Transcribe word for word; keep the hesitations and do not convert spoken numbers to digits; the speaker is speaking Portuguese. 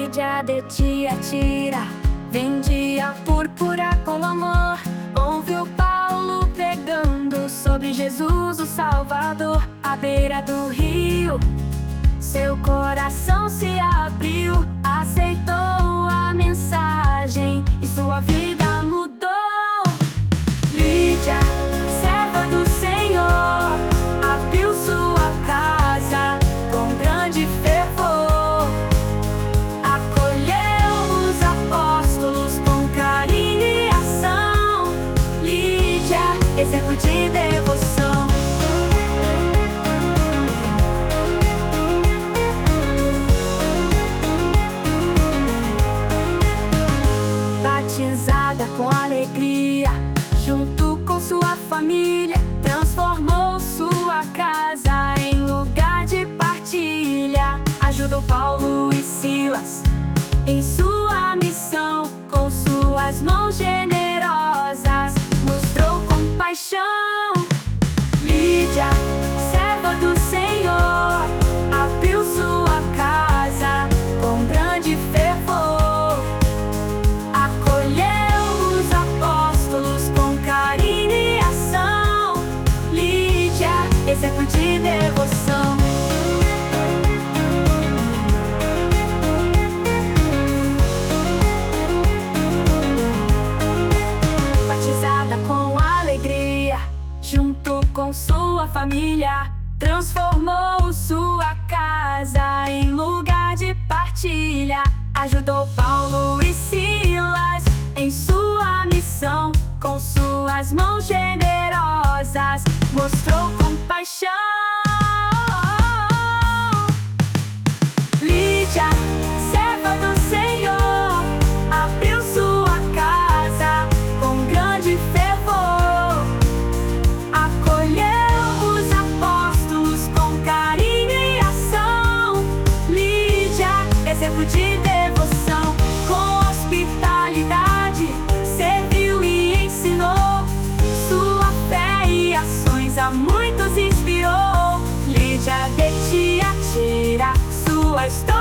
Lídia de Tiatira vendia púrpura com amor. Ouviu Paulo pregando sobre Jesus o Salvador. À beira do rio, seu coração se abriu, aceitou a mensagem e sua vida mudou. Lídia, serva do Senhor, abriu sua casa com grande fervor. Acolheu os apóstolos com carinho e ação. Lídia, exemplo de devoção. Batizada com alegria, junto com sua família, transformou sua casa em lugar de partilha. Ajudou Paulo e Silas em sua missão, com suas mãos generosas mostrou compaixão. Lídia, serva do Senhor, abriu sua casa com grande fervor. Acolheu os apóstolos com carinho e ação. Lídia, exemplo de devoção. Batizada com alegria, junto com sua família, transformou sua casa em lugar de partilha. Ajudou Paulo e Silas em sua missão, com suas mãos generosas mostrou compaixão. Lídia, serva do Senhor, abriu sua casa com grande fervor. Acolheu os apóstolos com carinho e ação. Lídia, exemplo de devoção. Com hospitalidade, serviu e ensinou. Sua fé e ações a muitos inspirou. Lídia de Tiatira, sua história